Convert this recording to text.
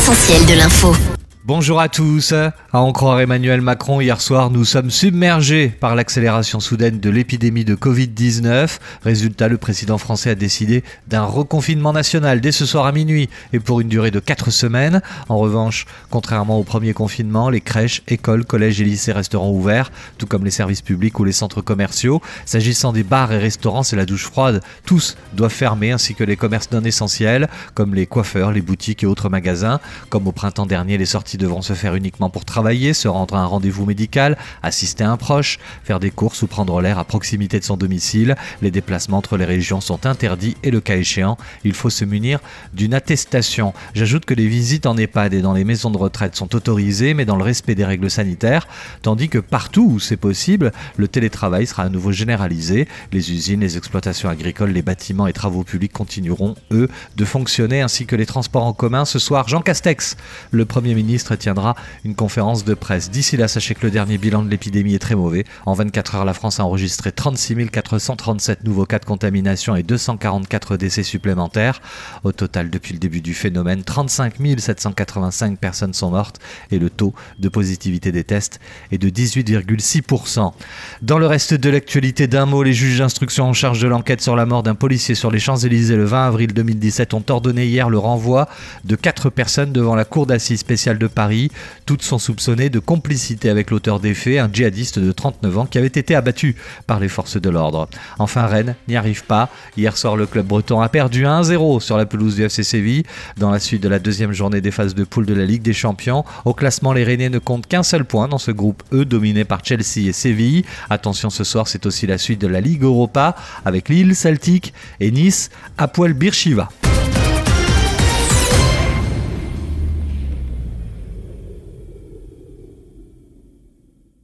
l'essentiel de l'info. Bonjour à tous. À en croire Emmanuel Macron, hier soir, nous sommes submergés par l'accélération soudaine de l'épidémie de Covid-19. Résultat, le président français a décidé d'un reconfinement national dès ce soir à minuit et pour une durée de 4 semaines. En revanche, contrairement au premier confinement, les crèches, écoles, collèges et lycées resteront ouverts, tout comme les services publics ou les centres commerciaux. S'agissant des bars et restaurants, c'est la douche froide. Tous doivent fermer, ainsi que les commerces non essentiels, comme les coiffeurs, les boutiques et autres magasins. Comme au printemps dernier, les sorties devront se faire uniquement pour travailler, se rendre à un rendez-vous médical, assister à un proche, faire des courses ou prendre l'air à proximité de son domicile. Les déplacements entre les régions sont interdits et le cas échéant, il faut se munir d'une attestation. J'ajoute que les visites en EHPAD et dans les maisons de retraite sont autorisées, mais dans le respect des règles sanitaires, tandis que partout où c'est possible, le télétravail sera à nouveau généralisé. Les usines, les exploitations agricoles, les bâtiments et travaux publics continueront, eux, de fonctionner, ainsi que les transports en commun. Ce soir, Jean Castex, le Premier ministre, tiendra une conférence de presse. D'ici là, sachez que le dernier bilan de l'épidémie est très mauvais. En 24 heures, la France a enregistré 36 437 nouveaux cas de contamination et 244 décès supplémentaires. Au total, depuis le début du phénomène, 35 785 personnes sont mortes et le taux de positivité des tests est de 18,6%. Dans le reste de l'actualité, d'un mot, les juges d'instruction en charge de l'enquête sur la mort d'un policier sur les Champs-Élysées le 20 avril 2017 ont ordonné hier le renvoi de 4 personnes devant la cour d'assises spéciale de Paris. Toutes sont soupçonnées de complicité avec l'auteur des faits, un djihadiste de 39 ans qui avait été abattu par les forces de l'ordre. Enfin, Rennes n'y arrive pas. Hier soir, le club breton a perdu 1-0 sur la pelouse du FC Séville dans la suite de la deuxième journée des phases de poule de la Ligue des Champions. Au classement, les Rennais ne comptent qu'un seul point dans ce groupe E dominé par Chelsea et Séville. Attention, ce soir, c'est aussi la suite de la Ligue Europa avec Lille, Celtic et Nice, Hapoel Beersheva.